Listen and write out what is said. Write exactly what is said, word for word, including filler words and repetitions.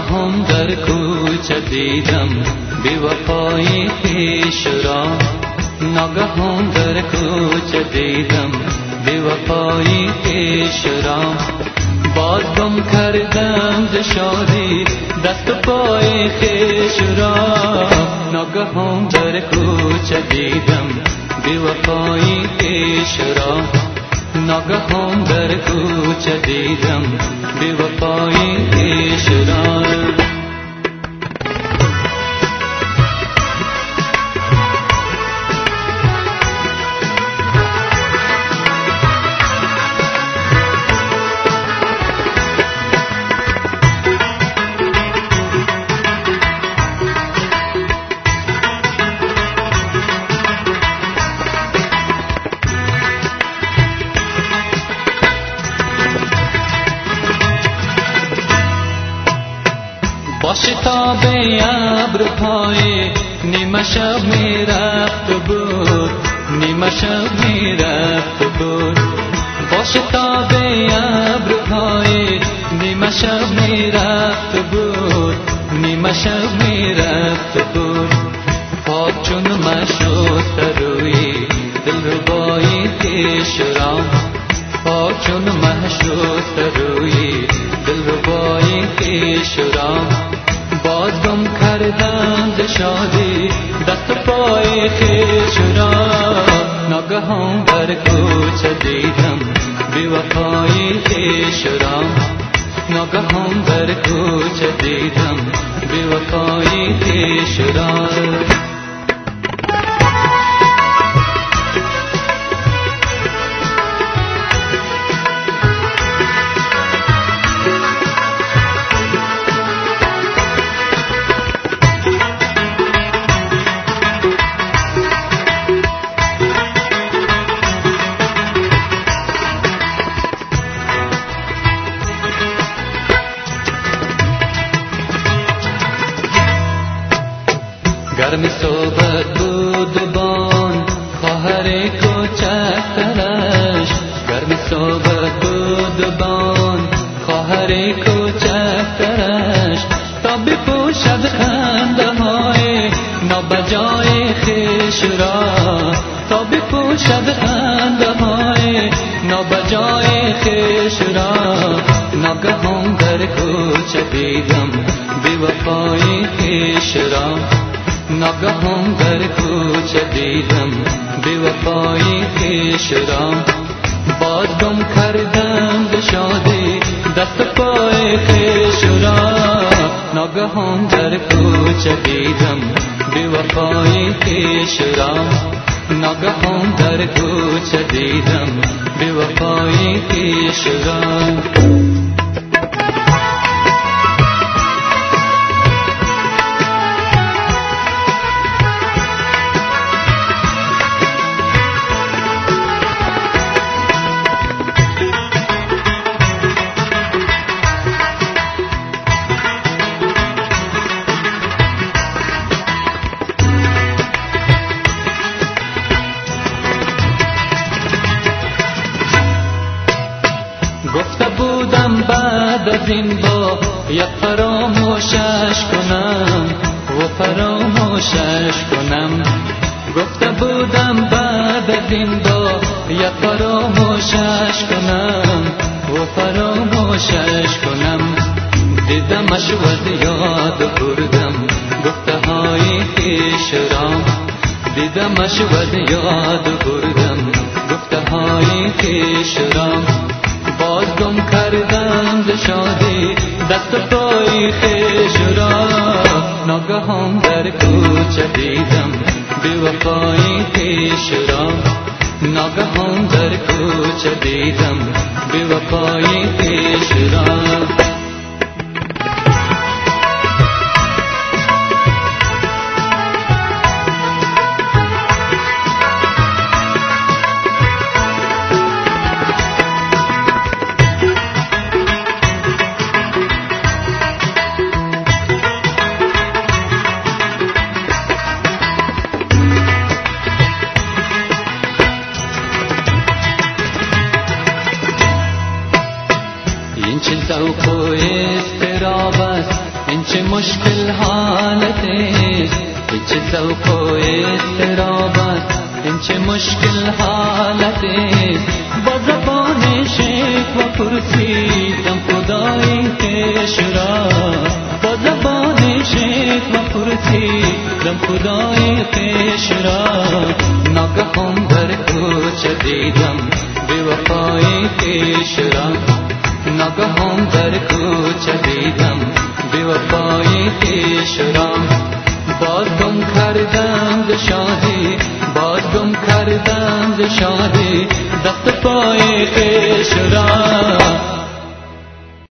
ناگهان در کوچه دیدم بی‌وفایی خویش را. ناگهان در کوچه دیدم بی‌وفایی خویش را. باز گم کردم ز شادی دست و پای خویش را. ناگهان در کوچه دیدم بی‌وفایی خویش را. ناگهان در کوچه دیدم بی‌وفایی خویش را. با شتاب ابرهای نیمه شب می رفت بود، نیمه شب می رفت بود. با شتاب ابرهای نیمه شب می رفت بود، نیمه شب می رفت بود. پاک چون مشوت روی دلربایی خویش را. پاک چون مشوت روی دلربایی خویش را. باز گم کردم ز شادی دست و پای خویش را. ناگهان در کوچه دیدم بی‌وفایی خویش را. ناگهان در کوچه دیدم بی‌وفایی خویش را. گرمی صحبت بود بان خواهر کوچکترش. گرمی صحبت بود بان خواهر کوچکترش. تا بپوشد خنده‌های نابجای خویش را. تا بپوشد خنده‌های نابجای خویش را. ناگهان در کوچه دیدم بی‌وفایی خویش را. ناگهان در کوچه دیدم بی‌وفایی خویش را. باز گم کردم ز شادی دست و پای خویش را. ناگهان در کوچه دیدم بی‌وفایی خویش را. ناگهان در کوچه دیدم بی‌وفایی خویش را. گفته بودم بعد از این با یک فراموشش کنم و فراموشش کنم. گفته بودم بعد از این با یک فراموشش کنم و فراموشش کنم. دیدمش و یاد بردم گفته های خویش را. دیدمش و یاد بردم گفته های خویش را. باز گم کردم ز شادی دست و پای خویش را. ناگهان در کوچه دیدم بی‌وفایی خویش را. ناگهان در کوچه دیدم بی‌وفایی خویش را. چه مشکل حالته چه ذوق و اضطرابات این چه مشکل حالته با زبان شکوه پرسیدم خدای پیش را با زبان شکوه پرسیدم خدای پیش را ناگهان در کوچه دیدم بی وفای پیش را ناگهان در کوچه دیدم بی وفای پیش را باز گم کردم ز شادی باز گم کردم ز شادی دست پای پیش را